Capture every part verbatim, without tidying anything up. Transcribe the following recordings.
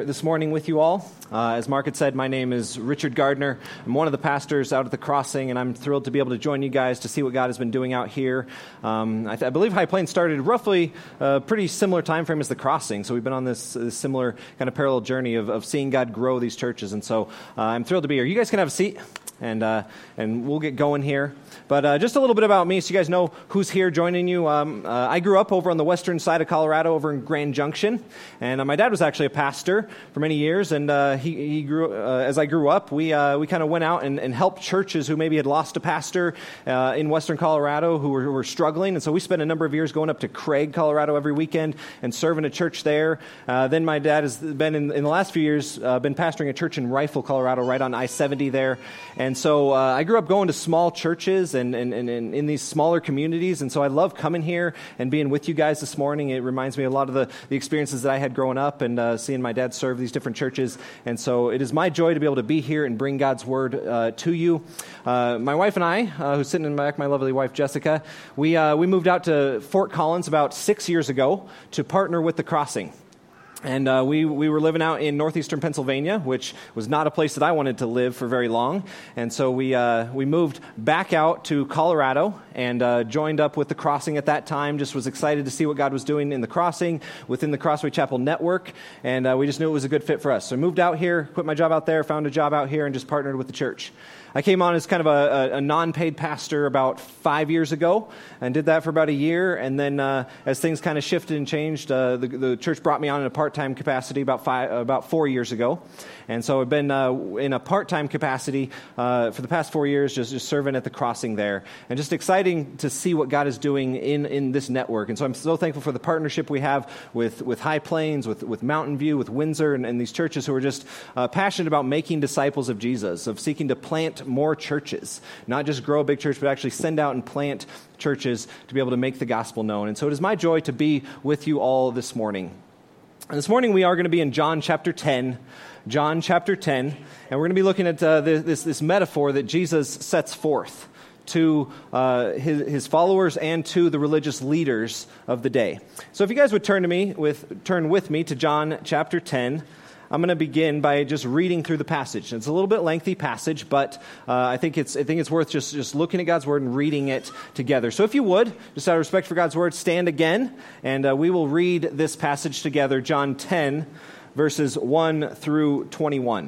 this morning with you all. Uh, as Mark had said, my name is Richard Gardner. I'm one of the pastors out at the Crossing, and I'm thrilled to be able to join you guys to see what God has been doing out here. Um, I, th- I believe High Plains started roughly a pretty similar time frame as the Crossing, so we've been on this, this similar kind of parallel journey of, of seeing God grow these churches, and so uh, I'm thrilled to be here. You guys can have a seat. And uh, and we'll get going here. But uh, just a little bit about me, so you guys know who's here joining you. Um, uh, I grew up over on the western side of Colorado, over in Grand Junction. And uh, my dad was actually a pastor for many years. And uh, he, he grew uh, as I grew up, we uh, we kind of went out and, and helped churches who maybe had lost a pastor uh, in western Colorado who were, who were struggling. And so we spent a number of years going up to Craig, Colorado every weekend and serving a church there. Uh, then my dad has been, in, in the last few years, uh, been pastoring a church in Rifle, Colorado, right on I seventy there. And so uh, I grew up going to small churches and, and, and, and in these smaller communities, and so I love coming here and being with you guys this morning. It reminds me a lot of the, the experiences that I had growing up and uh, seeing my dad serve these different churches, and so it is my joy to be able to be here and bring God's Word uh, to you. Uh, my wife and I, uh, who's sitting in the back, my lovely wife Jessica, we, uh, we moved out to Fort Collins about six years ago to partner with the Crossing. And uh, we we were living out in northeastern Pennsylvania, which was not a place that I wanted to live for very long. And so we uh, we moved back out to Colorado and uh, joined up with the Crossing at that time. Just was excited to see what God was doing in the Crossing, within the Crossway Chapel network. And uh, we just knew it was a good fit for us. So I moved out here, quit my job out there, found a job out here, and just partnered with the church. I came on as kind of a, a, a non-paid pastor about five years ago and did that for about a year. And then uh, as things kind of shifted and changed, uh, the, the church brought me on in a part-time capacity about five, about four years ago. And so I've been uh, in a part-time capacity uh, for the past four years, just, just serving at the Crossing there. And just exciting to see what God is doing in, in this network. And so I'm so thankful for the partnership we have with, with High Plains, with, with Mountain View, with Windsor, and, and these churches who are just uh, passionate about making disciples of Jesus, of seeking to plant more churches, not just grow a big church, but actually send out and plant churches to be able to make the gospel known. And so it is my joy to be with you all this morning. And this morning we are going to be in John chapter ten, John chapter ten, and we're going to be looking at uh, this, this, this metaphor that Jesus sets forth to uh, his, his followers and to the religious leaders of the day. So if you guys would turn to me with turn with me to John chapter ten. I'm going to begin by just reading through the passage. It's a little bit lengthy passage, but uh, I think it's I think it's worth just, just looking at God's Word and reading it together. So if you would, just out of respect for God's Word, stand again, and uh, we will read this passage together, John ten, verses one through twenty-one.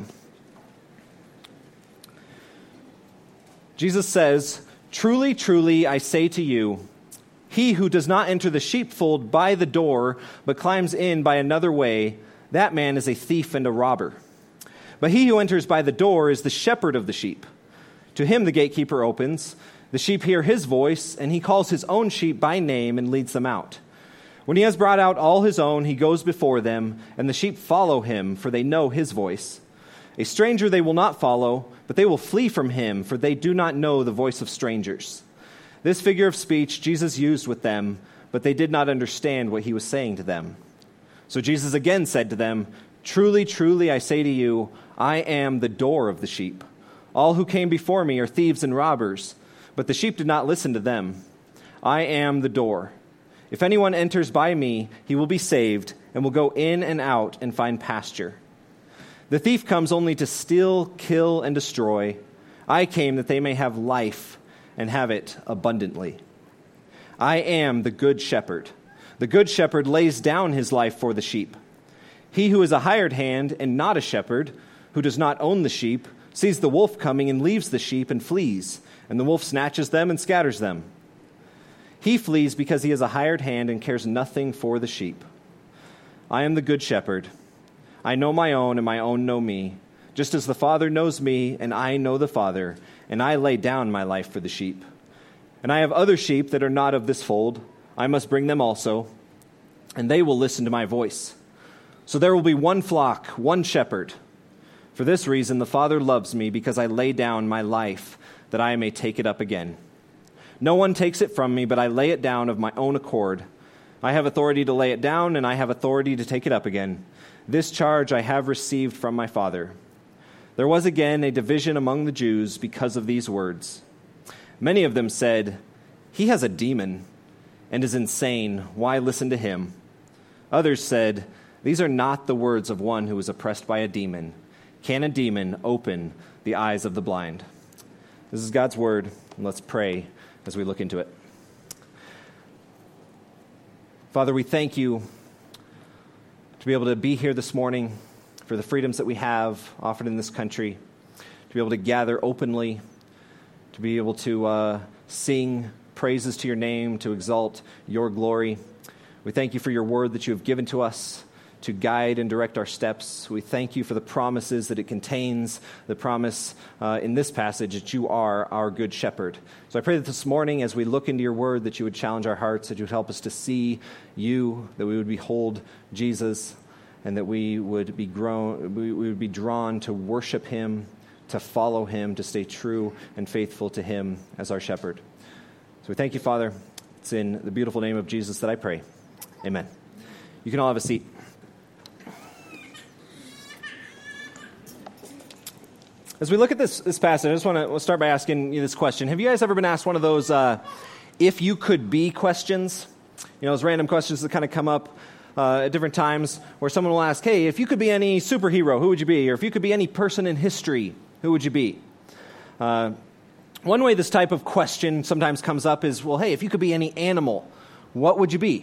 Jesus says, "Truly, truly, I say to you, he who does not enter the sheepfold by the door, but climbs in by another way, that man is a thief and a robber. But he who enters by the door is the shepherd of the sheep. To him the gatekeeper opens. The sheep hear his voice, and he calls his own sheep by name and leads them out. When he has brought out all his own, he goes before them, and the sheep follow him, for they know his voice. A stranger they will not follow, but they will flee from him, for they do not know the voice of strangers." This figure of speech Jesus used with them, but they did not understand what he was saying to them. So Jesus again said to them, "Truly, truly, I say to you, I am the door of the sheep. All who came before me are thieves and robbers, but the sheep did not listen to them. I am the door. If anyone enters by me, he will be saved and will go in and out and find pasture. The thief comes only to steal, kill, and destroy. I came that they may have life and have it abundantly. I am the good shepherd. The good shepherd lays down his life for the sheep. He who is a hired hand and not a shepherd, who does not own the sheep, sees the wolf coming and leaves the sheep and flees, and the wolf snatches them and scatters them. He flees because he is a hired hand and cares nothing for the sheep. I am the good shepherd. I know my own, and my own know me, just as the Father knows me, and I know the Father, and I lay down my life for the sheep. And I have other sheep that are not of this fold. I must bring them also, and they will listen to my voice. So there will be one flock, one shepherd. For this reason the Father loves me, because I lay down my life, that I may take it up again. No one takes it from me, but I lay it down of my own accord. I have authority to lay it down, and I have authority to take it up again. This charge I have received from my Father." There was again a division among the Jews because of these words. Many of them said, "He has a demon and is insane. Why listen to him?" Others said, These are not the words of one who is oppressed by a demon. Can a demon open the eyes of the blind? This is God's word, and let's pray as we look into it. Father, we thank you to be able to be here this morning for the freedoms that we have offered in this country, to be able to gather openly, to be able to uh, sing praises to your name, to exalt your glory. We thank you for your word that you have given to us to guide and direct our steps. We thank you for the promises that it contains, the promise uh, in this passage that you are our good shepherd. So I pray that this morning as we look into your word that you would challenge our hearts, that you would help us to see you, that we would behold Jesus, and that we would be grown, we would be drawn to worship him, to follow him, to stay true and faithful to him as our shepherd. So we thank you, Father. It's in the beautiful name of Jesus that I pray. Amen. You can all have a seat. As we look at this this passage, I just want to we'll start by asking you this question. Have you guys ever been asked one of those uh, if you could be questions? You know, those random questions that kind of come up uh, at different times where someone will ask, hey, if you could be any superhero, who would you be? Or if you could be any person in history, who would you be? Uh, one way this type of question sometimes comes up is, well, hey, if you could be any animal, what would you be?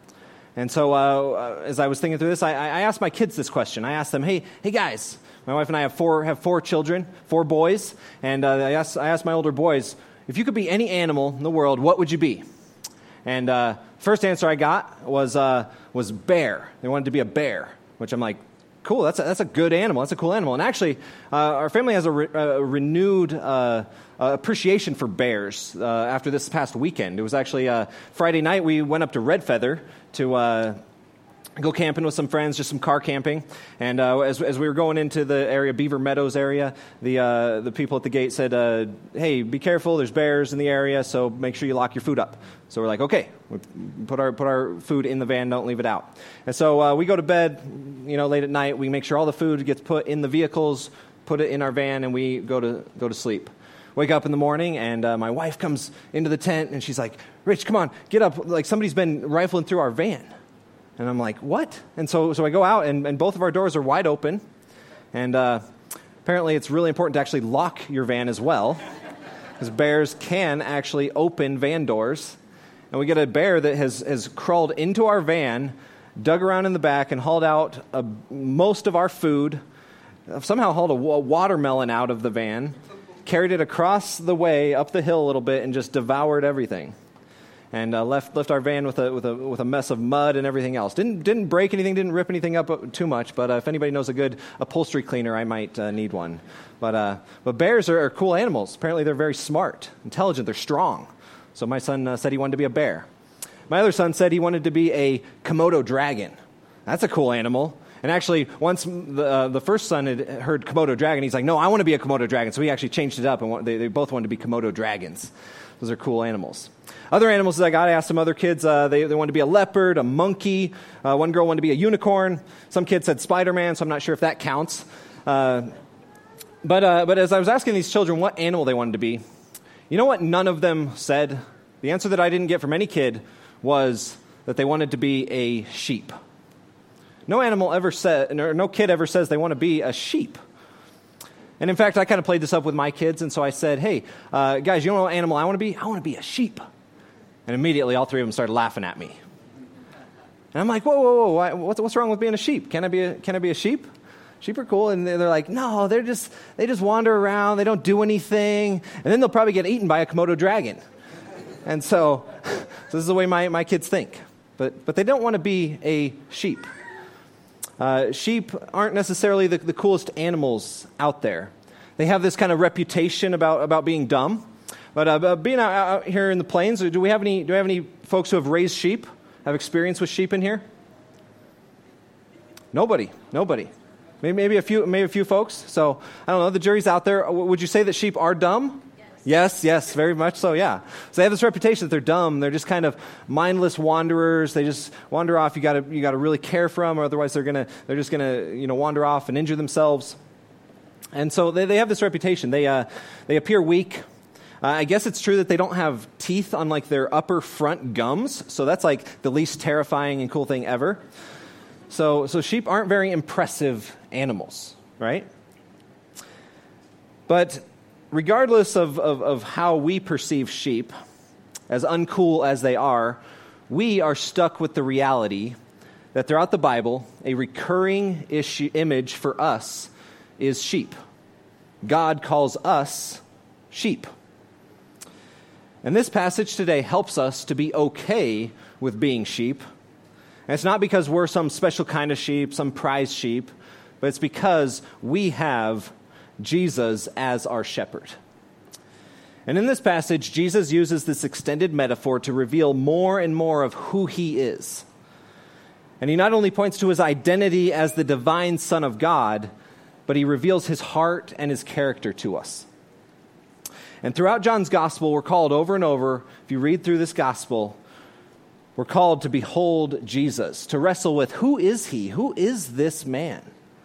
And so uh, as I was thinking through this, I, I asked my kids this question. I asked them, hey, hey guys, my wife and I have four have four children, four boys, and uh, I asked I asked my older boys, if you could be any animal in the world, what would you be? And uh, first answer I got was uh, was bear. They wanted to be a bear, which I'm like, cool. That's a, that's a good animal. That's a cool animal. And actually, uh, our family has a, re- a renewed uh, uh, appreciation for bears uh, after this past weekend. It was actually uh, Friday night. We went up to Red Feather to Uh, go camping with some friends, just some car camping. And uh, as as we were going into the area, Beaver Meadows area, the uh, the people at the gate said, uh, hey, be careful, there's bears in the area, so make sure you lock your food up. So we're like, okay, we put our put our food in the van, don't leave it out. And so uh, we go to bed, you know, late at night, we make sure all the food gets put in the vehicles, put it in our van, and we go to go to sleep. Wake up in the morning, and uh, my wife comes into the tent, and she's like, Rich, come on, get up, like somebody's been rifling through our van. And I'm like, what? And so so I go out, and, and both of our doors are wide open. And uh, apparently it's really important to actually lock your van as well, because bears can actually open van doors. And we get a bear that has, has crawled into our van, dug around in the back, and hauled out a, most of our food, somehow hauled a, a watermelon out of the van, carried it across the way, up the hill a little bit, and just devoured everything. And uh, left left our van with a with a with a mess of mud and everything else. Didn't didn't break anything. Didn't rip anything up too much. But uh, if anybody knows a good upholstery cleaner, I might uh, need one. But uh, but bears are, are cool animals. Apparently, they're very smart, intelligent. They're strong. So my son uh, said he wanted to be a bear. My other son said he wanted to be a Komodo dragon. That's a cool animal. And actually, once the uh, the first son had heard Komodo dragon, he's like, no, I want to be a Komodo dragon. So he actually changed it up, and they, they both wanted to be Komodo dragons. Those are cool animals. Other animals that I got, I asked some other kids, uh, they, they wanted to be a leopard, a monkey. Uh, one girl wanted to be a unicorn. Some kids said Spider-Man, so I'm not sure if that counts. Uh, but uh, but as I was asking these children what animal they wanted to be, you know what none of them said? The answer that I didn't get from any kid was that they wanted to be a sheep. No animal ever said, or no kid ever says they want to be a sheep. And in fact, I kind of played this up with my kids, and so I said, hey, uh, guys, you know what animal I want to be? I want to be a sheep. And immediately, all three of them started laughing at me. And I'm like, whoa, whoa, whoa, why, what's, what's wrong with being a sheep? Can I be a, can I be a sheep? Sheep are cool. And they're, they're like, no, they're just, they just wander around. They don't do anything. And then they'll probably get eaten by a Komodo dragon. And so, so this is the way my, my kids think. But, but they don't want to be a sheep. Uh, sheep aren't necessarily the, the coolest animals out there. They have this kind of reputation about, about being dumb. But uh, being out, out here in the plains, do we have any? Do we have any folks who have raised sheep? Have experience with sheep in here? Nobody. Nobody. Maybe, maybe a few. Maybe a few folks. So I don't know. The jury's out there. Would you say that sheep are dumb? Yes, yes, very much so, yeah. So they have this reputation that they're dumb. They're just kind of mindless wanderers. They just wander off. You got to you got to really care for them, or otherwise they're gonna they're just gonna you know wander off and injure themselves. And so they they have this reputation. They uh they appear weak. Uh, I guess it's true that they don't have teeth on like their upper front gums. So that's like the least terrifying and cool thing ever. So, so sheep aren't very impressive animals, right? But regardless of, of, of how we perceive sheep, as uncool as they are, we are stuck with the reality that throughout the Bible, a recurring issue, image for us is sheep. God calls us sheep. And this passage today helps us to be okay with being sheep. And it's not because we're some special kind of sheep, some prize sheep, but it's because we have Jesus as our shepherd. And in this passage, Jesus uses this extended metaphor to reveal more and more of who he is. And he not only points to his identity as the divine Son of God, but he reveals his heart and his character to us. And throughout John's gospel, we're called over and over, if you read through this gospel, we're called to behold Jesus, to wrestle with who is he? Who is this man?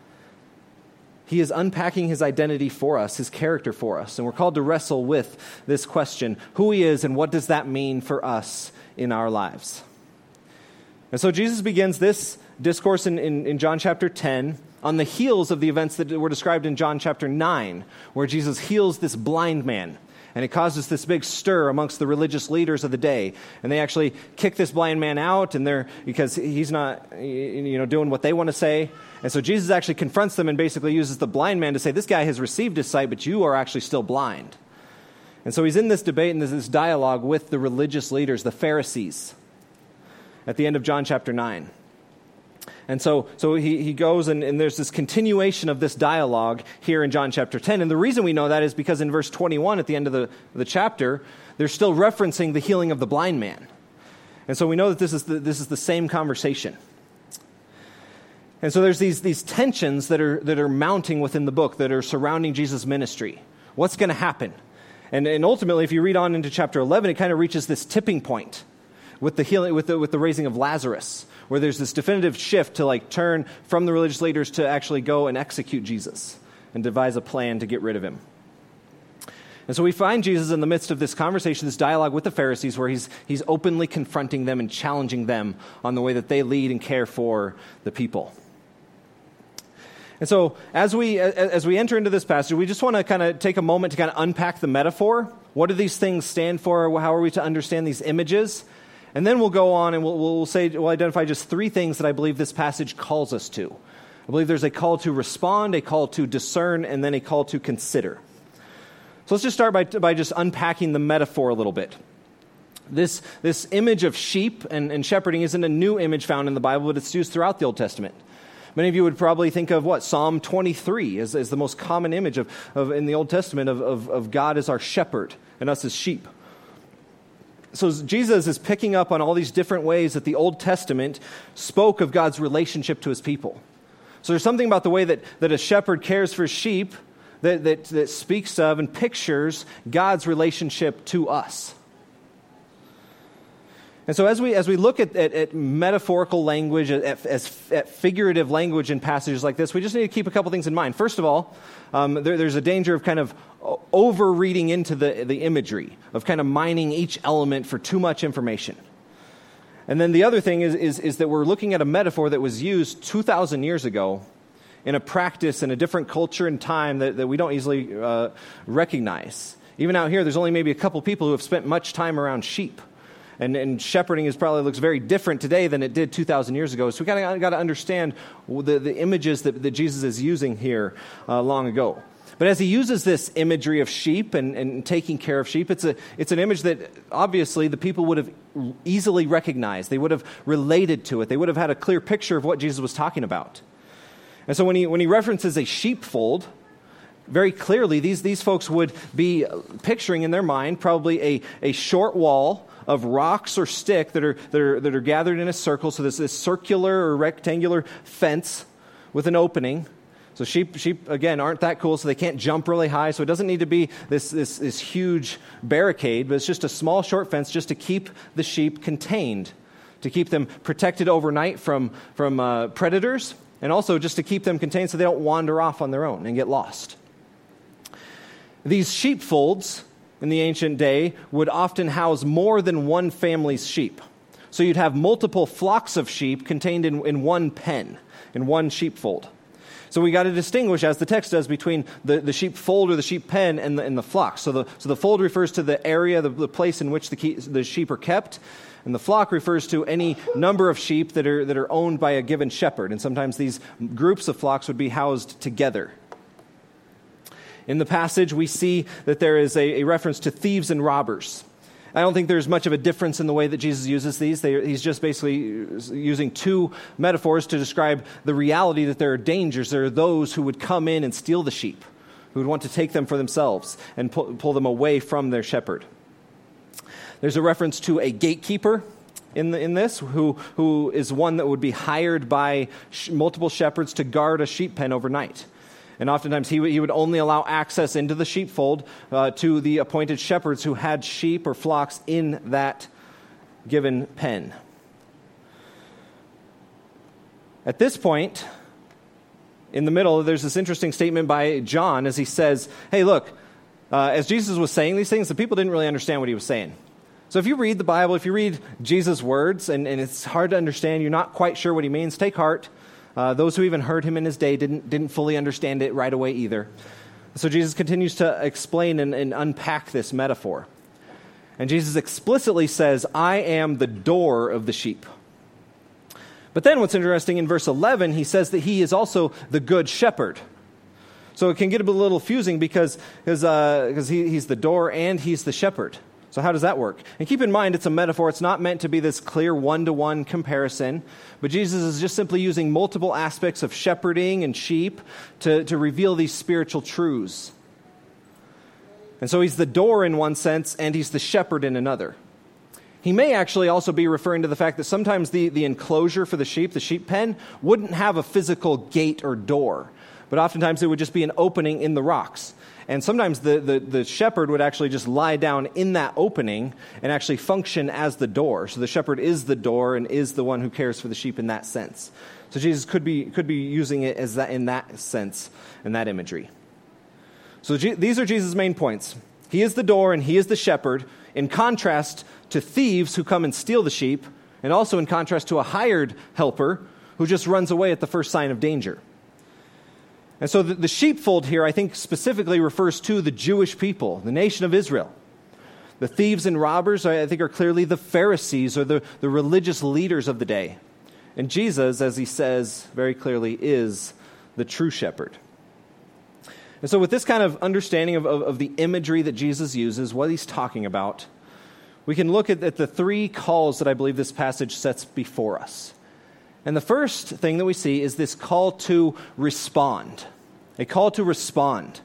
He is unpacking his identity for us, his character for us. And we're called to wrestle with this question, who he is and what does that mean for us in our lives? And so Jesus begins this discourse in, in, in John chapter ten on the heels of the events that were described in John chapter nine, where Jesus heals this blind man. And it causes this big stir amongst the religious leaders of the day. And they actually kick this blind man out, and they're because he's not, you know, doing what they want to say. And so Jesus actually confronts them and basically uses the blind man to say, this guy has received his sight, but you are actually still blind. And so he's in this debate and there's this dialogue with the religious leaders, the Pharisees, at the end of John chapter nine. And so so he, he goes and, and there's this continuation of this dialogue here in John chapter ten. And the reason we know that is because in verse twenty-one at the end of the, the chapter, they're still referencing the healing of the blind man. And so we know that this is the, this is the same conversation. And so there's these, these tensions that are that are mounting within the book that are surrounding Jesus' ministry. What's going to happen? And, and ultimately, if you read on into chapter eleven, it kind of reaches this tipping point with the healing, with the, with the raising of Lazarus, where there's this definitive shift to like turn from the religious leaders to actually go and execute Jesus and devise a plan to get rid of him. And so we find Jesus in the midst of this conversation, this dialogue with the Pharisees, where he's he's openly confronting them and challenging them on the way that they lead and care for the people. And so as we as we enter into this passage, we just want to kind of take a moment to kind of unpack the metaphor. What do these things stand for? How are we to understand these images? And then we'll go on and we'll, we'll say we'll identify just three things that I believe this passage calls us to. I believe there's a call to respond, a call to discern, and then a call to consider. So let's just start by by just unpacking the metaphor a little bit. This this image of sheep and, and shepherding isn't a new image found in the Bible, but it's used throughout the Old Testament. Many of you would probably think of what? Psalm twenty-three as, as the most common image of, of in the Old Testament of, of, of God as our shepherd and us as sheep. So Jesus is picking up on all these different ways that the Old Testament spoke of God's relationship to his people. So there's something about the way that, that a shepherd cares for sheep that, that, that speaks of and pictures God's relationship to us. And so as we as we look at, at, at metaphorical language, at, as, at figurative language in passages like this, we just need to keep a couple things in mind. First of all, um, there, there's a danger of kind of over-reading into the, the imagery, of kind of mining each element for too much information. And then the other thing is, is, is that we're looking at a metaphor that was used two thousand years ago in a practice in a different culture and time that, that we don't easily uh, recognize. Even out here, there's only maybe a couple people who have spent much time around sheep. And, and shepherding is probably looks very different today than it did two thousand years ago. So we kind of got to understand the, the images that, that Jesus is using here uh, long ago. But as he uses this imagery of sheep and, and taking care of sheep, it's a it's an image that obviously the people would have easily recognized. They would have related to it. They would have had a clear picture of what Jesus was talking about. And so when he when he references a sheepfold, very clearly these these folks would be picturing in their mind probably a, a short wall of rocks or stick that are, that are that are gathered in a circle. So there's this circular or rectangular fence with an opening. So sheep, sheep again, aren't that cool, so they can't jump really high. So it doesn't need to be this, this, this huge barricade, but it's just a small, short fence just to keep the sheep contained, to keep them protected overnight from, from uh, predators, and also just to keep them contained so they don't wander off on their own and get lost. These sheepfolds in the ancient day would often house more than one family's sheep. So you'd have multiple flocks of sheep contained in, in one pen, in one sheepfold. So we got to distinguish, as the text does, between the, the sheepfold or the sheep pen and the, and the flock. So the, so the fold refers to the area, the, the place in which the, key, the sheep are kept, and the flock refers to any number of sheep that are, that are owned by a given shepherd. And sometimes these groups of flocks would be housed together. In the passage, we see that there is a, a reference to thieves and robbers. I don't think there's much of a difference in the way that Jesus uses these. They, he's just basically using two metaphors to describe the reality that there are dangers. There are those who would come in and steal the sheep, who would want to take them for themselves and pull, pull them away from their shepherd. There's a reference to a gatekeeper in the, in this, who, who is one that would be hired by sh- multiple shepherds to guard a sheep pen overnight. And oftentimes he, w- he would only allow access into the sheepfold uh, to the appointed shepherds who had sheep or flocks in that given pen. At this point, in the middle, there's this interesting statement by John as he says, hey, look, uh, as Jesus was saying these things, the people didn't really understand what he was saying. So if you read the Bible, if you read Jesus' words, and, and it's hard to understand, you're not quite sure what he means, take heart. Uh, those who even heard him in his day didn't didn't fully understand it right away either. So Jesus continues to explain and, and unpack this metaphor. And Jesus explicitly says, I am the door of the sheep. But then what's interesting, in verse eleven, he says that he is also the good shepherd. So it can get a little confusing because, because, uh, because he, he's the door and he's the shepherd. So how does that work? And keep in mind, it's a metaphor. It's not meant to be this clear one-to-one comparison. But Jesus is just simply using multiple aspects of shepherding and sheep to, to reveal these spiritual truths. And so he's the door in one sense, and he's the shepherd in another. He may actually also be referring to the fact that sometimes the, the enclosure for the sheep, the sheep pen, wouldn't have a physical gate or door. But oftentimes it would just be an opening in the rocks. And sometimes the, the, the shepherd would actually just lie down in that opening and actually function as the door. So the shepherd is the door and is the one who cares for the sheep in that sense. So Jesus could be could be using it as that in that sense, in that imagery. So G- these are Jesus' main points. He is the door and he is the shepherd, in contrast to thieves who come and steal the sheep, and also in contrast to a hired helper who just runs away at the first sign of danger. And so the, the sheepfold here, I think, specifically refers to the Jewish people, the nation of Israel. The thieves and robbers, I think, are clearly the Pharisees or the, the religious leaders of the day. And Jesus, as he says very clearly, is the true shepherd. And so with this kind of understanding of, of, of the imagery that Jesus uses, what he's talking about, we can look at, at the three calls that I believe this passage sets before us. And the first thing that we see is this call to respond. A call to respond.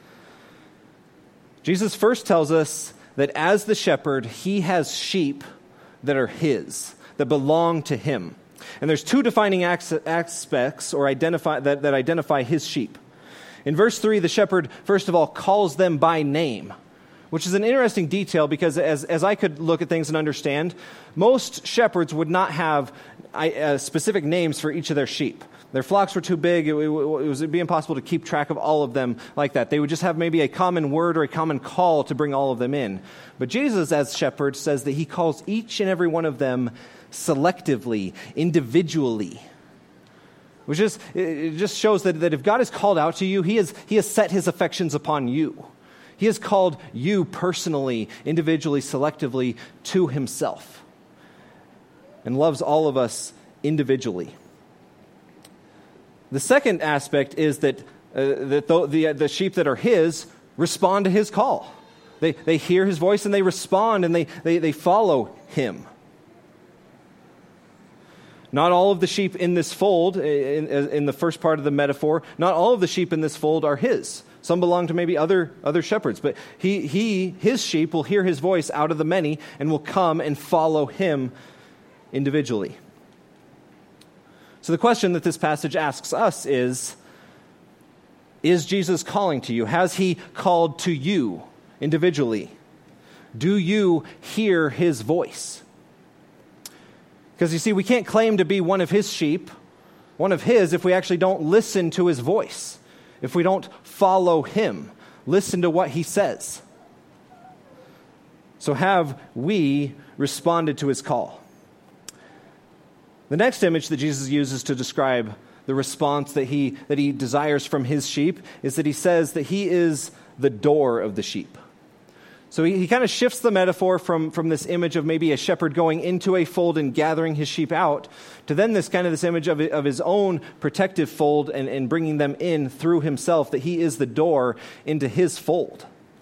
Jesus first tells us that as the shepherd, he has sheep that are his, that belong to him. And there's two defining aspects or identify that, that identify his sheep. In verse three, the shepherd, first of all, calls them by name, which is an interesting detail because as, as I could look at things and understand, most shepherds would not have uh, specific names for each of their sheep. Their flocks were too big. It, it, it would be impossible to keep track of all of them like that. They would just have maybe a common word or a common call to bring all of them in. But Jesus, as shepherd, says that he calls each and every one of them selectively, individually. Which is, it just shows that, that if God has called out to you, he has, he has set his affections upon you. He has called you personally, individually, selectively to himself. And loves all of us individually. The second aspect is that, uh, that the, the, the sheep that are his respond to his call. They, they hear his voice and they respond and they, they, they follow him. Not all of the sheep in this fold, in, in the first part of the metaphor, not all of the sheep in this fold are his. Some belong to maybe other, other shepherds, but he, he, his sheep will hear his voice out of the many and will come and follow him individually. So the question that this passage asks us is, is Jesus calling to you? Has he called to you individually? Do you hear his voice? Because you see, we can't claim to be one of his sheep, one of his, if we actually don't listen to his voice, if we don't follow him, listen to what he says. So have we responded to his call? The next image that Jesus uses to describe the response that he that he desires from his sheep is that he says that he is the door of the sheep. So he, he kind of shifts the metaphor from, from this image of maybe a shepherd going into a fold and gathering his sheep out to then this kind of this image of, of his own protective fold and, and bringing them in through himself, that he is the door into his fold.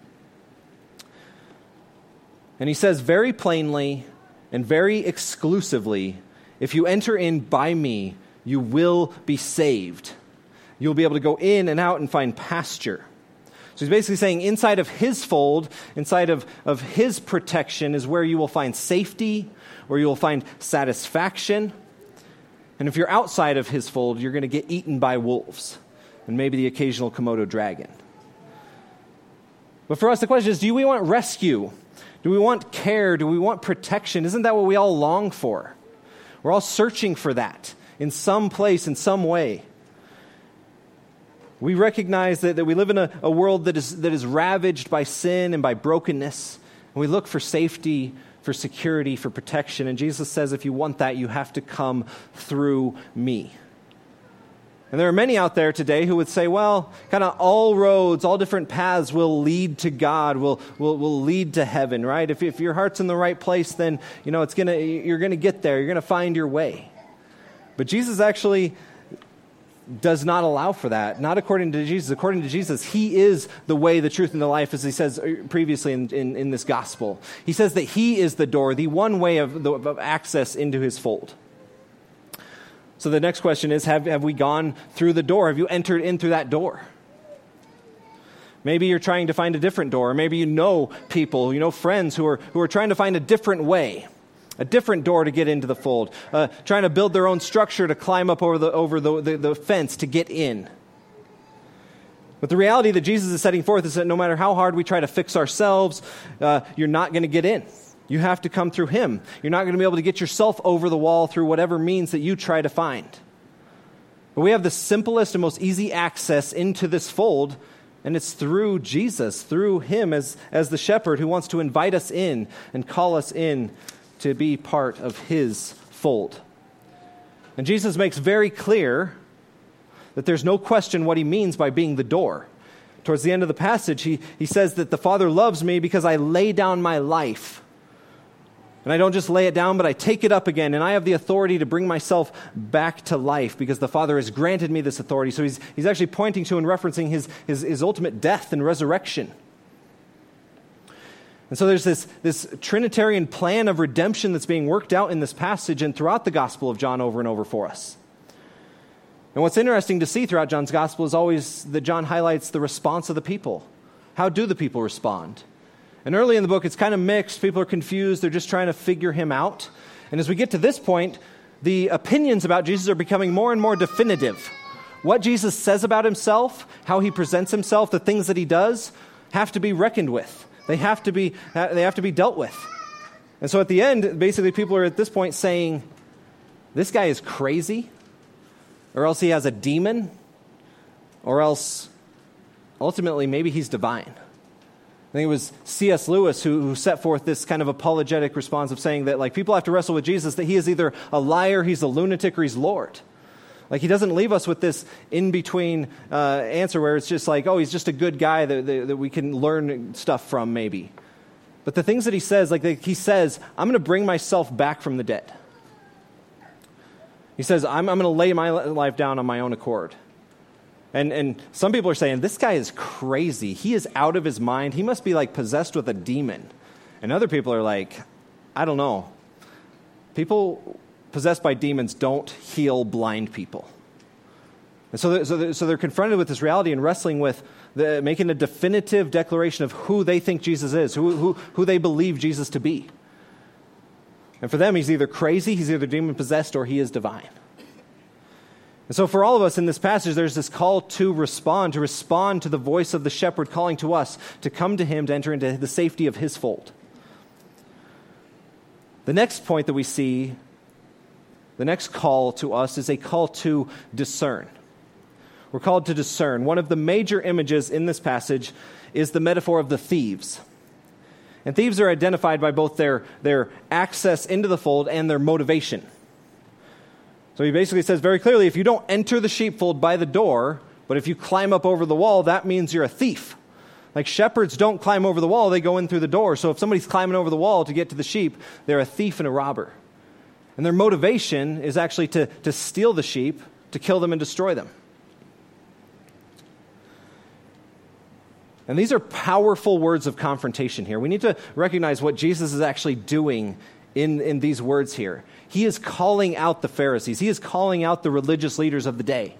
And he says very plainly and very exclusively, if you enter in by me, you will be saved. You'll be able to go in and out and find pasture. So he's basically saying inside of his fold, inside of, of his protection is where you will find safety, where you will find satisfaction. And if you're outside of his fold, you're going to get eaten by wolves and maybe the occasional Komodo dragon. But for us, the question is, do we want rescue? Do we want care? Do we want protection? Isn't that what we all long for? We're all searching for that in some place, in some way. We recognize that, that we live in a, a world that is that is ravaged by sin and by brokenness. And we look for safety, for security, for protection. And Jesus says, if you want that, you have to come through me. And there are many out there today who would say, well, kind of all roads, all different paths will lead to God, will will will lead to heaven, right? If if your heart's in the right place, then you know it's gonna you're gonna get there. You're gonna find your way. But Jesus actually does not allow for that. Not according to Jesus. According to Jesus, he is the way, the truth, and the life, as he says previously in, in, in this gospel. He says that he is the door, the one way of, the, of access into his fold. So the next question is, have, have we gone through the door? Have you entered in through that door? Maybe you're trying to find a different door. Maybe you know people, you know friends who are who are trying to find a different way. A different door to get into the fold, uh, trying to build their own structure to climb up over the over the, the, the fence to get in. But the reality that Jesus is setting forth is that no matter how hard we try to fix ourselves, uh, you're not going to get in. You have to come through him. You're not going to be able to get yourself over the wall through whatever means that you try to find. But we have the simplest and most easy access into this fold, and it's through Jesus, through him as, as the shepherd who wants to invite us in and call us in to be part of his fold. And Jesus makes very clear that there's no question what he means by being the door. Towards the end of the passage, he, he says that the Father loves me because I lay down my life. And I don't just lay it down, but I take it up again, and I have the authority to bring myself back to life because the Father has granted me this authority. So he's, he's actually pointing to and referencing his, his, his ultimate death and resurrection. And so there's this, this Trinitarian plan of redemption that's being worked out in this passage and throughout the Gospel of John over and over for us. And what's interesting to see throughout John's Gospel is always that John highlights the response of the people. How do the people respond? And early in the book, it's kind of mixed. People are confused. They're just trying to figure him out. And as we get to this point, the opinions about Jesus are becoming more and more definitive. What Jesus says about himself, how he presents himself, the things that he does, have to be reckoned with. They have to be they have to be dealt with. And so at the end, basically people are at this point saying, this guy is crazy, or else he has a demon, or else ultimately maybe he's divine. I think it was C S Lewis who, who set forth this kind of apologetic response of saying that like people have to wrestle with Jesus, that he is either a liar, he's a lunatic, or he's Lord. Like he doesn't leave us with this in-between uh, answer where it's just like, oh, he's just a good guy that, that, that we can learn stuff from maybe. But the things that he says, like he says, I'm going to bring myself back from the dead. He says, I'm, I'm going to lay my life down on my own accord. And and some people are saying, this guy is crazy. He is out of his mind. He must be like possessed with a demon. And other people are like, I don't know. People possessed by demons don't heal blind people. And so they're, so, they're, so they're confronted with this reality and wrestling with the, making a definitive declaration of who they think Jesus is, who, who, who they believe Jesus to be. And for them, he's either crazy, he's either demon-possessed, or he is divine. And so for all of us in this passage, there's this call to respond, to respond to the voice of the shepherd calling to us, to come to him, to enter into the safety of his fold. The next point that we see, the next call to us is a call to discern. We're called to discern. One of the major images in this passage is the metaphor of the thieves. And thieves are identified by both their, their access into the fold and their motivation. So he basically says very clearly, if you don't enter the sheepfold by the door, but if you climb up over the wall, that means you're a thief. Like shepherds don't climb over the wall, they go in through the door. So if somebody's climbing over the wall to get to the sheep, they're a thief and a robber. And their motivation is actually to, to steal the sheep, to kill them and destroy them. And these are powerful words of confrontation here. We need to recognize what Jesus is actually doing in, in these words here. He is calling out the Pharisees. He is calling out the religious leaders of the day.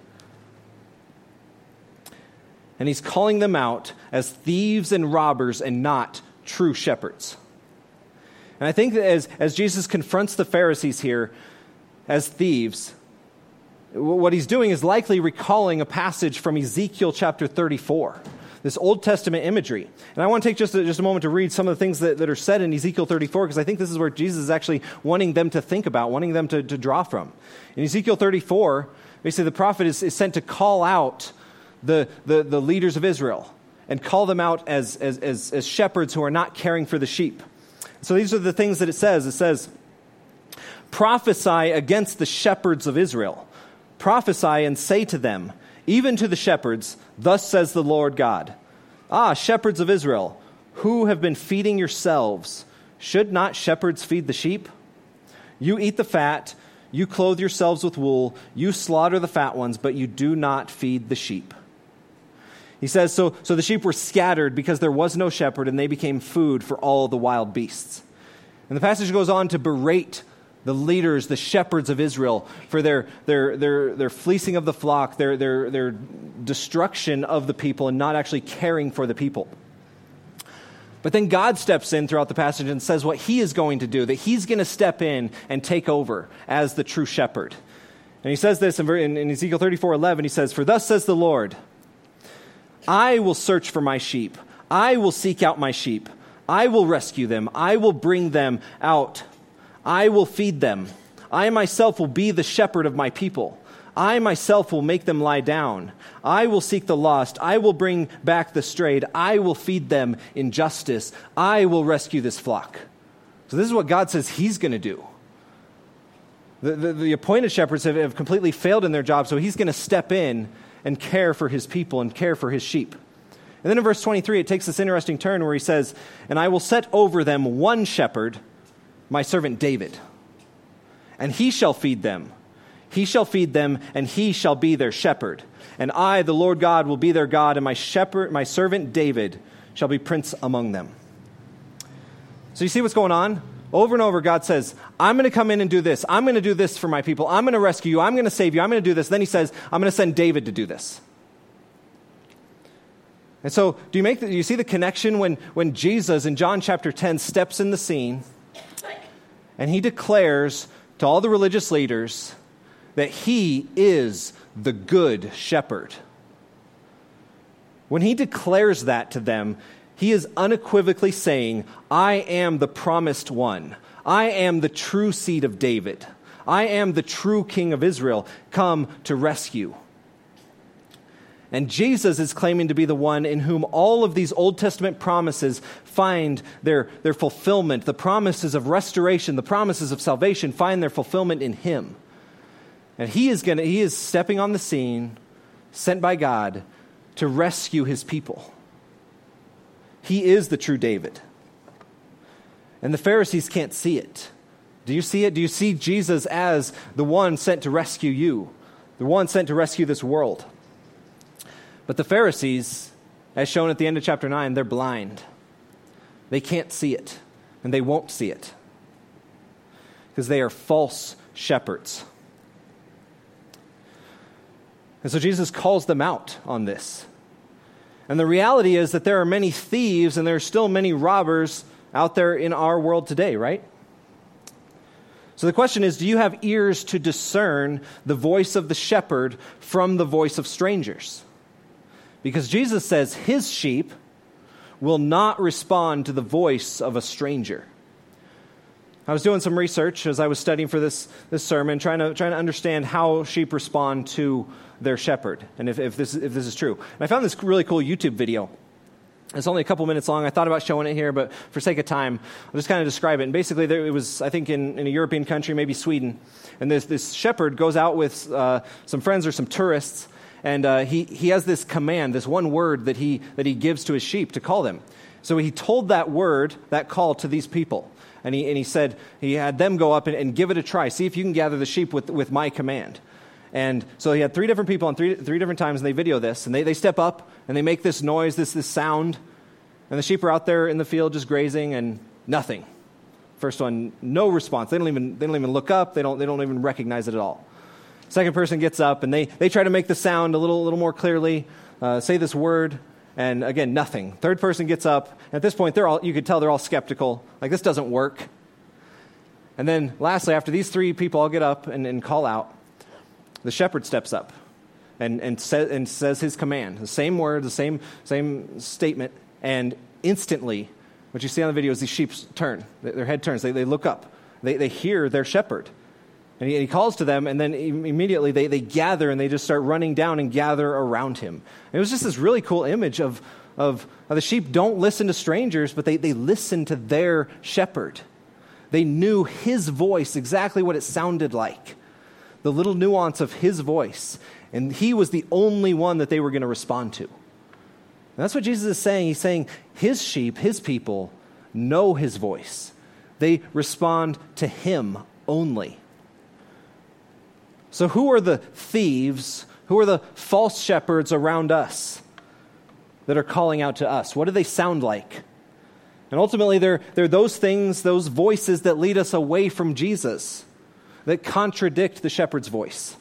And he's calling them out as thieves and robbers and not true shepherds. And I think that as, as Jesus confronts the Pharisees here as thieves, what he's doing is likely recalling a passage from Ezekiel chapter thirty-four, this Old Testament imagery. And I want to take just a, just a moment to read some of the things that, that are said in Ezekiel thirty-four, because I think this is where Jesus is actually wanting them to think about, wanting them to, to draw from. In Ezekiel thirty-four, basically the prophet is, is sent to call out The, the, the leaders of Israel and call them out as, as, as, as shepherds who are not caring for the sheep. So these are the things that it says. It says, prophesy against the shepherds of Israel. Prophesy and say to them, even to the shepherds, thus says the Lord God. Ah, shepherds of Israel, who have been feeding yourselves, should not shepherds feed the sheep? You eat the fat, you clothe yourselves with wool, you slaughter the fat ones, but you do not feed the sheep. He says, so, so the sheep were scattered because there was no shepherd, and they became food for all the wild beasts. And the passage goes on to berate the leaders, the shepherds of Israel, for their their their, their fleecing of the flock, their, their, their destruction of the people, and not actually caring for the people. But then God steps in throughout the passage and says what he is going to do, that he's going to step in and take over as the true shepherd. And he says this in, in Ezekiel thirty-four eleven, he says, for thus says the Lord, I will search for my sheep. I will seek out my sheep. I will rescue them. I will bring them out. I will feed them. I myself will be the shepherd of my people. I myself will make them lie down. I will seek the lost. I will bring back the strayed. I will feed them in justice. I will rescue this flock. So this is what God says he's going to do. The, the, the appointed shepherds have, have completely failed in their job, so he's going to step in and care for his people and care for his sheep. And then in verse twenty-three, it takes this interesting turn where he says, and I will set over them one shepherd, my servant David, and he shall feed them. He shall feed them, and he shall be their shepherd. And I, the Lord God, will be their God, and my shepherd, my servant David, shall be prince among them. So you see what's going on? Over and over, God says, I'm going to come in and do this. I'm going to do this for my people. I'm going to rescue you. I'm going to save you. I'm going to do this. Then he says, I'm going to send David to do this. And so do you make the, do you see the connection when, when Jesus in John chapter ten steps in the scene and he declares to all the religious leaders that he is the good shepherd? When he declares that to them, he is unequivocally saying, I am the promised one. I am the true seed of David. I am the true king of Israel, come to rescue. And Jesus is claiming to be the one in whom all of these Old Testament promises find their, their fulfillment. The promises of restoration, the promises of salvation find their fulfillment in him. And he is going to, he is stepping on the scene, sent by God to rescue his people. He is the true David. And the Pharisees can't see it. Do you see it? Do you see Jesus as the one sent to rescue you? The one sent to rescue this world? But the Pharisees, as shown at the end of chapter nine, they're blind. They can't see it. And they won't see it. Because they are false shepherds. And so Jesus calls them out on this. And the reality is that there are many thieves and there are still many robbers out there in our world today, right? So the question is, do you have ears to discern the voice of the shepherd from the voice of strangers? Because Jesus says his sheep will not respond to the voice of a stranger. I was doing some research as I was studying for this, this sermon, trying to trying to understand how sheep respond to their shepherd, and if, if this if this is true. And I found this really cool YouTube video. It's only a couple minutes long. I thought about showing it here, but for sake of time, I'll just kind of describe it. And basically, there, it was, I think, in, in a European country, maybe Sweden. And this, this shepherd goes out with uh, some friends or some tourists, and uh, he, he has this command, this one word that he, that he gives to his sheep to call them. So he told that word, that call to these people. And he, and he said, he had them go up and, and give it a try. See if you can gather the sheep with, with my command. And so he had three different people on three three different times, and they video this. And they, they step up, and they make this noise, this this sound. And the sheep are out there in the field just grazing, and nothing. First one, no response. They don't even they don't even look up. They don't they don't even recognize it at all. Second person gets up, and they, they try to make the sound a little little more clearly, uh, say this word, and again, nothing. Third person gets up, and at this point, they're all you could tell they're all skeptical. Like, this doesn't work. And then lastly, after these three people all get up and, and call out, the shepherd steps up and and, say, and says his command, the same word, the same same statement, and instantly, what you see on the video is these sheep turn. Their head turns. They, they look up. They, they hear their shepherd. And he, and he calls to them, and then immediately they, they gather, and they just start running down and gather around him. And it was just this really cool image of, of, of the sheep don't listen to strangers, but they, they listen to their shepherd. They knew his voice, exactly what it sounded like. The little nuance of his voice. And he was the only one that they were going to respond to. And that's what Jesus is saying. He's saying his sheep, his people, know his voice. They respond to him only. So who are the thieves, who are the false shepherds around us that are calling out to us? What do they sound like? And ultimately, they're, they're those things, those voices that lead us away from Jesus, that contradict the shepherd's voice.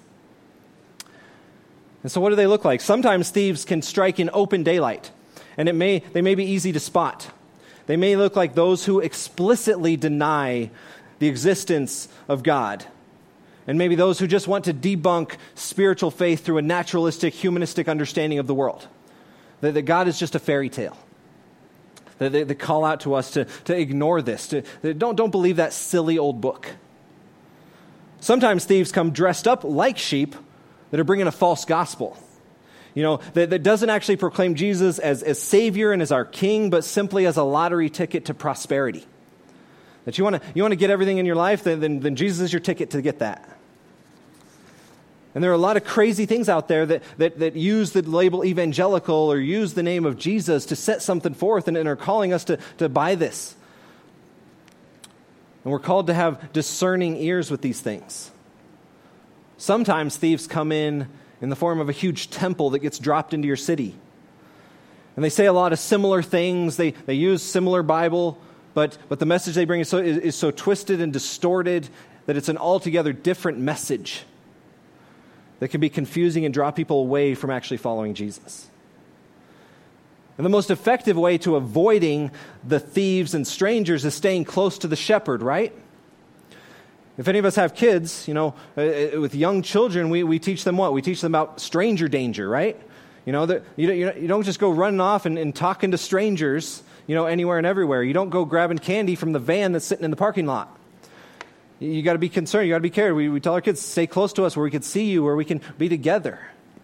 And so what do they look like? Sometimes thieves can strike in open daylight, and it may they may be easy to spot. They may look like those who explicitly deny the existence of God, and maybe those who just want to debunk spiritual faith through a naturalistic, humanistic understanding of the world, that, that God is just a fairy tale. That they, they call out to us to, to ignore this, to, to don't, don't believe that silly old book. Sometimes thieves come dressed up like sheep that are bringing a false gospel, you know, that, that doesn't actually proclaim Jesus as, as Savior and as our King, but simply as a lottery ticket to prosperity. That you want to you want to get everything in your life, then, then, then Jesus is your ticket to get that. And there are a lot of crazy things out there that, that, that use the label evangelical or use the name of Jesus to set something forth and, and are calling us to, to buy this. And we're called to have discerning ears with these things. Sometimes thieves come in in the form of a huge temple that gets dropped into your city. And they say a lot of similar things. They they use similar Bible, but, but the message they bring is so, is, is so twisted and distorted that it's an altogether different message that can be confusing and draw people away from actually following Jesus. And the most effective way to avoiding the thieves and strangers is staying close to the shepherd, right? If any of us have kids, you know, uh, with young children, we, we teach them what? We teach them about stranger danger, right? You know, that you, you don't just go running off and, and talking to strangers, you know, anywhere and everywhere. You don't go grabbing candy from the van that's sitting in the parking lot. You, you got to be concerned. You got to be cared. We, we tell our kids, stay close to us where we can see you, where we can be together.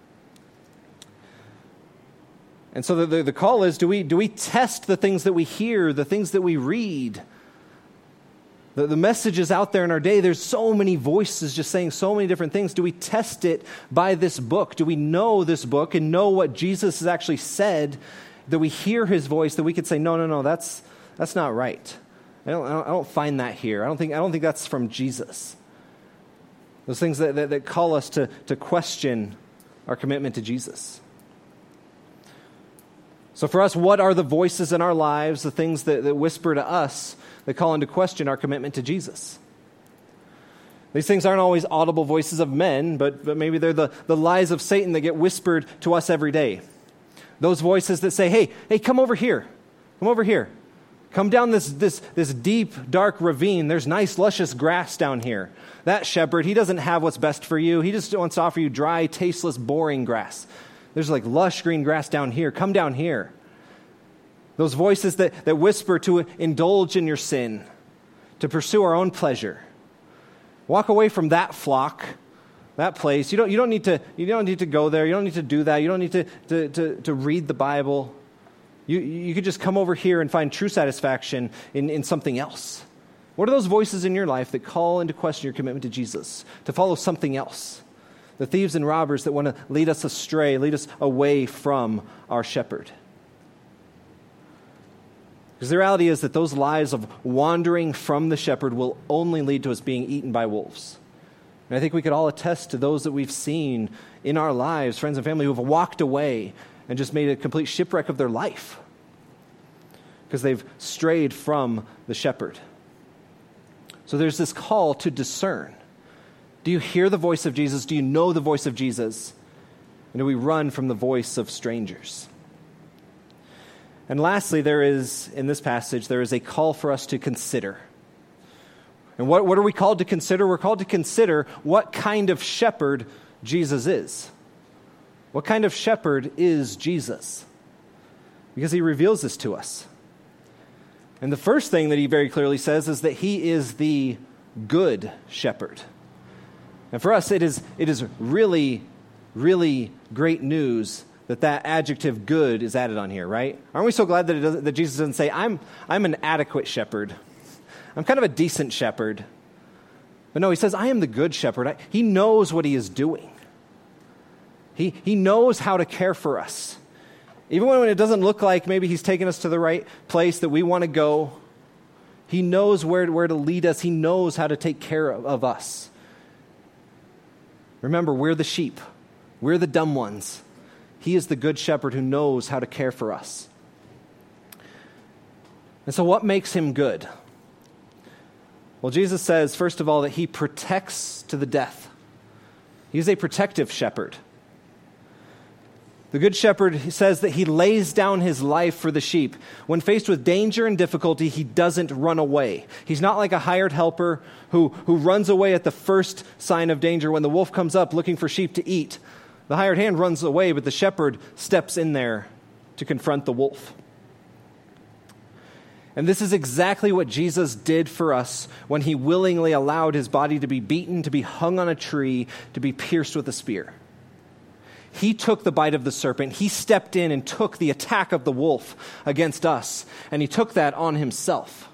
And so the, the, the call is, do we do we test the things that we hear, the things that we read? The, the messages out there in our day, there's so many voices just saying so many different things. Do we test it by this book? Do we know this book and know what Jesus has actually said, that we hear his voice, that we could say, no, no, no, that's that's not right. I don't, I don't, I don't find that here. I don't think I don't think that's from Jesus. Those things that, that, that call us to, to question our commitment to Jesus. So for us, what are the voices in our lives, the things that, that whisper to us, that call into question our commitment to Jesus? These things aren't always audible voices of men, but, but maybe they're the, the lies of Satan that get whispered to us every day. Those voices that say, hey, hey, come over here. Come over here. Come down this, this, this deep, dark ravine. There's nice, luscious grass down here. That shepherd, he doesn't have what's best for you. He just wants to offer you dry, tasteless, boring grass. There's like lush green grass down here. Come down here. Those voices that, that whisper to indulge in your sin, to pursue our own pleasure. Walk away from that flock, that place. You don't, you don't need to, you don't need to go there. You don't need to do that. You don't need to, to, to, to read the Bible. You, you could just come over here and find true satisfaction in, in something else. What are those voices in your life that call into question your commitment to Jesus, to follow something else? The thieves and robbers that want to lead us astray, lead us away from our shepherd. Because the reality is that those lives of wandering from the shepherd will only lead to us being eaten by wolves. And I think we could all attest to those that we've seen in our lives, friends and family, who have walked away and just made a complete shipwreck of their life because they've strayed from the shepherd. So there's this call to discern. Do you hear the voice of Jesus? Do you know the voice of Jesus? And do we run from the voice of strangers? And lastly, there is, in this passage, there is a call for us to consider. And what, what are we called to consider? We're called to consider what kind of shepherd Jesus is. What kind of shepherd is Jesus? Because he reveals this to us. And the first thing that he very clearly says is that he is the good shepherd. And for us, it is, it is really, really great news that that adjective good is added on here, right? Aren't we so glad that, it doesn't, that Jesus doesn't say, I'm, I'm an adequate shepherd. I'm kind of a decent shepherd. But no, he says, I am the good shepherd. I, he knows what he is doing. He, he knows how to care for us. Even when it doesn't look like maybe he's taking us to the right place that we want to go, he knows where, where to lead us. He knows how to take care of, of us. Remember, we're the sheep. We're the dumb ones. He is the good shepherd who knows how to care for us. And so what makes him good? Well, Jesus says, first of all, that he protects to the death. He's a protective shepherd. The good shepherd says that he lays down his life for the sheep. When faced with danger and difficulty, he doesn't run away. He's not like a hired helper who, who runs away at the first sign of danger when the wolf comes up looking for sheep to eat. The hired hand runs away, but the shepherd steps in there to confront the wolf. And this is exactly what Jesus did for us when he willingly allowed his body to be beaten, to be hung on a tree, to be pierced with a spear. He took the bite of the serpent. He stepped in and took the attack of the wolf against us, and he took that on himself.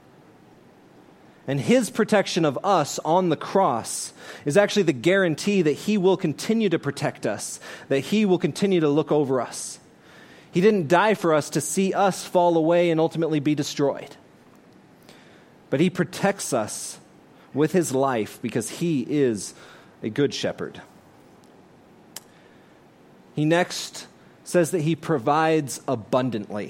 And his protection of us on the cross is actually the guarantee that he will continue to protect us, that he will continue to look over us. He didn't die for us to see us fall away and ultimately be destroyed. But he protects us with his life because he is a good shepherd. He next says that he provides abundantly.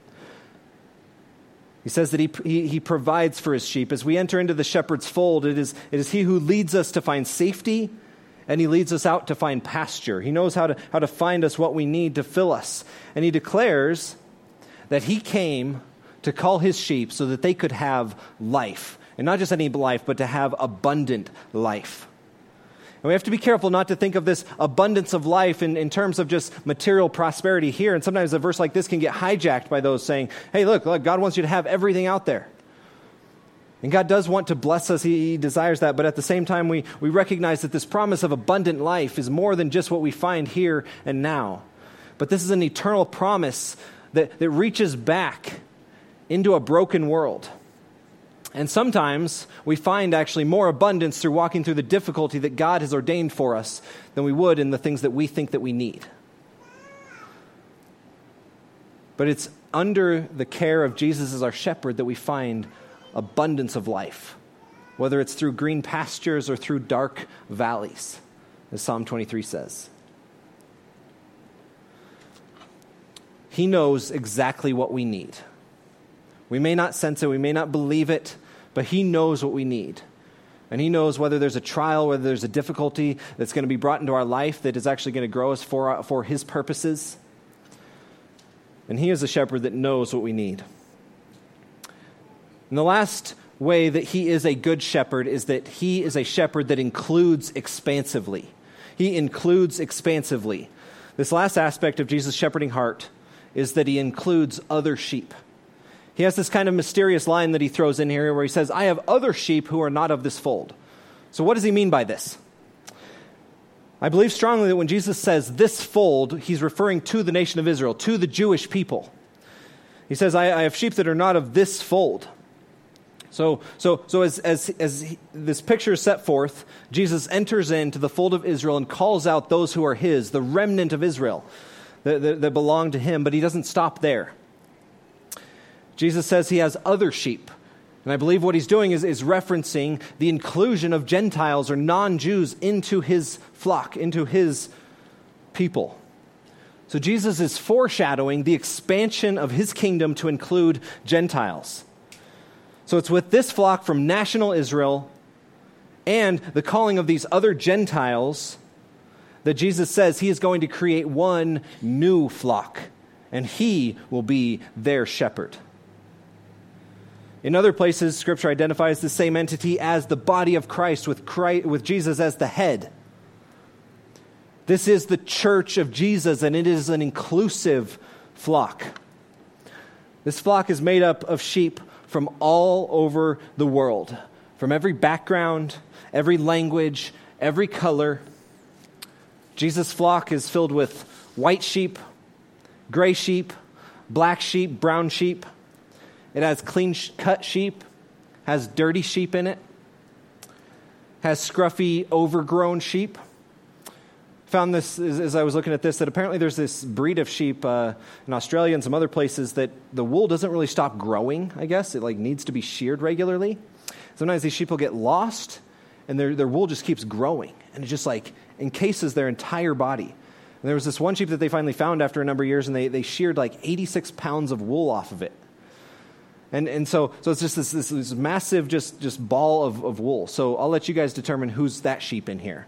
He says that he, he, he provides for his sheep. As we enter into the shepherd's fold, it is, it is he who leads us to find safety, and he leads us out to find pasture. He knows how to, how to find us what we need to fill us. And he declares that he came to call his sheep so that they could have life. And not just any life, but to have abundant life. And we have to be careful not to think of this abundance of life in, in terms of just material prosperity here. And sometimes a verse like this can get hijacked by those saying, hey, look, look, God wants you to have everything out there. And God does want to bless us. He, he desires that. But at the same time, we, we recognize that this promise of abundant life is more than just what we find here and now. But this is an eternal promise that, that reaches back into a broken world. And sometimes we find actually more abundance through walking through the difficulty that God has ordained for us than we would in the things that we think that we need. But it's under the care of Jesus as our shepherd that we find abundance of life, whether it's through green pastures or through dark valleys, as Psalm twenty-three says. He knows exactly what we need. We may not sense it, we may not believe it, but he knows what we need. And he knows whether there's a trial, whether there's a difficulty that's going to be brought into our life that is actually going to grow us for, for his purposes. And he is a shepherd that knows what we need. And the last way that he is a good shepherd is that he is a shepherd that includes expansively. He includes expansively. This last aspect of Jesus' shepherding heart is that he includes other sheep. He has this kind of mysterious line that he throws in here where he says, I have other sheep who are not of this fold. So what does he mean by this? I believe strongly that when Jesus says this fold, he's referring to the nation of Israel, to the Jewish people. He says, I, I have sheep that are not of this fold. So, so, so as, as, as he, this picture is set forth, Jesus enters into the fold of Israel and calls out those who are his, the remnant of Israel that, that, that belong to him, but he doesn't stop there. Jesus says he has other sheep. And I believe what he's doing is, is referencing the inclusion of Gentiles or non-Jews into his flock, into his people. So Jesus is foreshadowing the expansion of his kingdom to include Gentiles. So it's with this flock from national Israel and the calling of these other Gentiles that Jesus says he is going to create one new flock, and he will be their shepherd. In other places, Scripture identifies the same entity as the body of Christ, with Christ, with Jesus as the head. This is the church of Jesus, and it is an inclusive flock. This flock is made up of sheep from all over the world, from every background, every language, every color. Jesus' flock is filled with white sheep, gray sheep, black sheep, brown sheep. It has clean-cut sheep, has dirty sheep in it, has scruffy, overgrown sheep. Found this, as I was looking at this, that apparently there's this breed of sheep uh, in Australia and some other places that the wool doesn't really stop growing, I guess. It like needs to be sheared regularly. Sometimes these sheep will get lost, and their, their wool just keeps growing, and it just like encases their entire body. And there was this one sheep that they finally found after a number of years, and they, they sheared like eighty-six pounds of wool off of it. And and so so it's just this this, this massive just, just ball of, of wool. So I'll let you guys determine who's that sheep in here.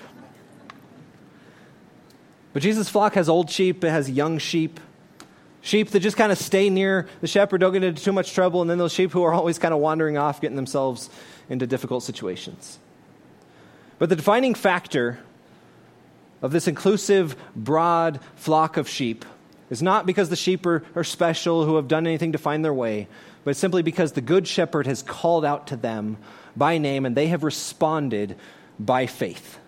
But Jesus' flock has old sheep, it has young sheep, sheep that just kind of stay near the shepherd, don't get into too much trouble, and then those sheep who are always kind of wandering off, getting themselves into difficult situations. But the defining factor of this inclusive, broad flock of sheep is not because the sheep are, are special, who have done anything to find their way, but simply because the good shepherd has called out to them by name, and they have responded by faith.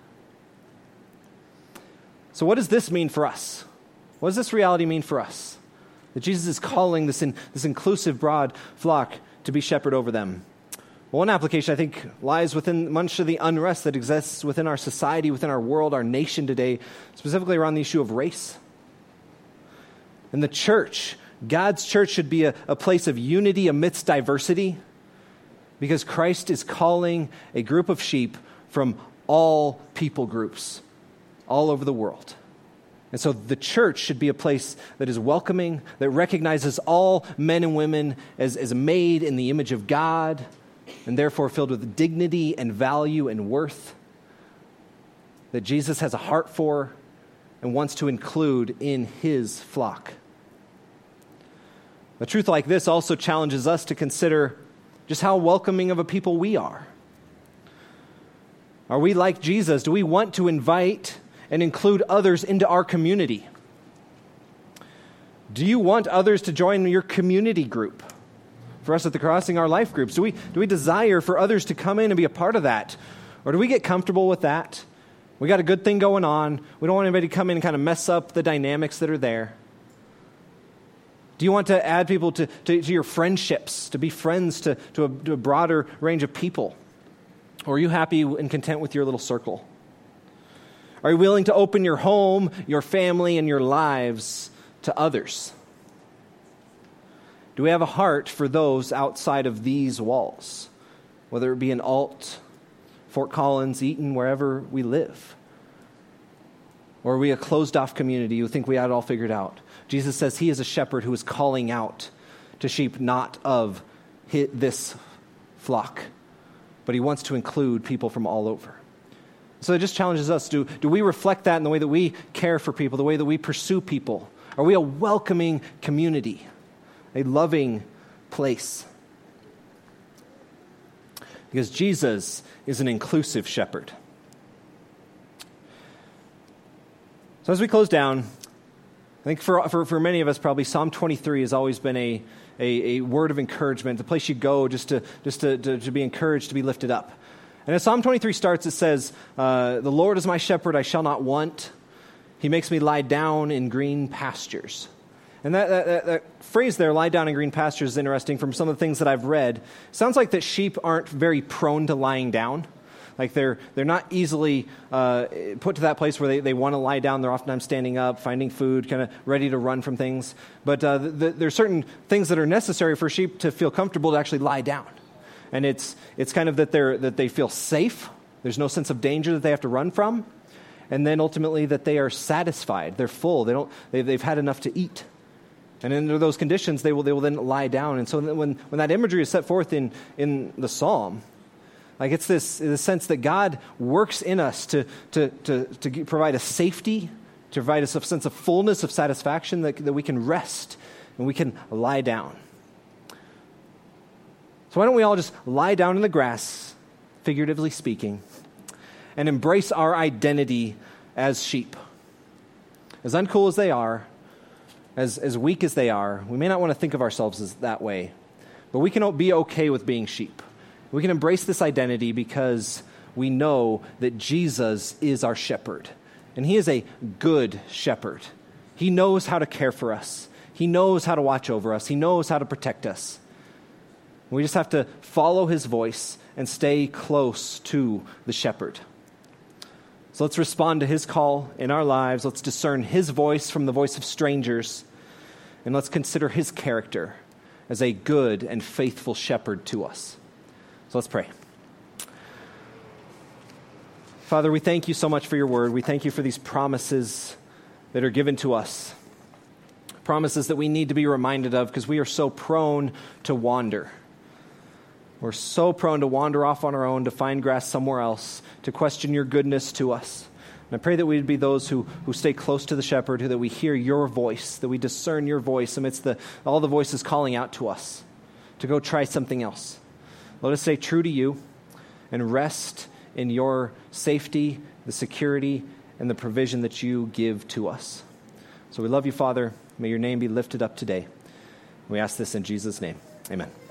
So what does this mean for us? What does this reality mean for us? That Jesus is calling this, in, this inclusive, broad flock to be shepherd over them. Well, one application, I think, lies within much of the unrest that exists within our society, within our world, our nation today, specifically around the issue of race. And the church, God's church, should be a, a place of unity amidst diversity, because Christ is calling a group of sheep from all people groups all over the world. And so the church should be a place that is welcoming, that recognizes all men and women as, as made in the image of God, and therefore filled with dignity and value and worth, that Jesus has a heart for and wants to include in his flock. A truth like this also challenges us to consider just how welcoming of a people we are. Are we like Jesus? Do we want to invite and include others into our community? Do you want others to join your community group? For us at the Crossing, our life groups, do we do we desire for others to come in and be a part of that? Or do we get comfortable with that? We got a good thing going on. We don't want anybody to come in and kind of mess up the dynamics that are there. Do you want to add people to, to, to your friendships, to be friends to, to, a, to a broader range of people? Or are you happy and content with your little circle? Are you willing to open your home, your family, and your lives to others? Do we have a heart for those outside of these walls, whether it be in Alt, Fort Collins, Eaton, wherever we live? Or are we a closed-off community who think we had it all figured out? Jesus says he is a shepherd who is calling out to sheep not of his, this flock, but he wants to include people from all over. So it just challenges us. Do, do we reflect that in the way that we care for people, the way that we pursue people? Are we a welcoming community, a loving place? Because Jesus is an inclusive shepherd. So as we close down, I think for, for, for many of us, probably Psalm twenty-three has always been a, a, a word of encouragement, the place you go just to just to, to, to be encouraged, to be lifted up. And as Psalm twenty-three starts, it says, uh, the Lord is my shepherd, I shall not want. He makes me lie down in green pastures. And that, that, that, that phrase there, lie down in green pastures, is interesting from some of the things that I've read. It sounds like that sheep aren't very prone to lying down. Like they're they're not easily uh, put to that place where they, they want to lie down. They're oftentimes standing up, finding food, kind of ready to run from things. But uh, the, the, there are certain things that are necessary for sheep to feel comfortable to actually lie down. And it's it's kind of that they're that they feel safe. There's no sense of danger that they have to run from. And then ultimately that they are satisfied. They're full. They don't. They've, they've had enough to eat. And under those conditions, they will they will then lie down. And so when when that imagery is set forth in in the psalm, like it's this, this sense that God works in us to to to to provide a safety, to provide us a sense of fullness, of satisfaction, that that we can rest and we can lie down. So why don't we all just lie down in the grass, figuratively speaking, and embrace our identity as sheep. As uncool as they are, as, as weak as they are, we may not want to think of ourselves as that way, but we can be okay with being sheep. We can embrace this identity because we know that Jesus is our shepherd, and he is a good shepherd. He knows how to care for us. He knows how to watch over us. He knows how to protect us. We just have to follow his voice and stay close to the shepherd. So let's respond to his call in our lives. Let's discern his voice from the voice of strangers. And let's consider his character as a good and faithful shepherd to us. So let's pray. Father, we thank you so much for your word. We thank you for these promises that are given to us. Promises that we need to be reminded of because we are so prone to wander. We're so prone to wander off on our own, to find grass somewhere else, to question your goodness to us. And I pray that we'd be those who, who stay close to the shepherd, who that we hear your voice, that we discern your voice amidst the, all the voices calling out to us to go try something else. Let us stay true to you and rest in your safety, the security, and the provision that you give to us. So we love you, Father. May your name be lifted up today. We ask this in Jesus' name. Amen.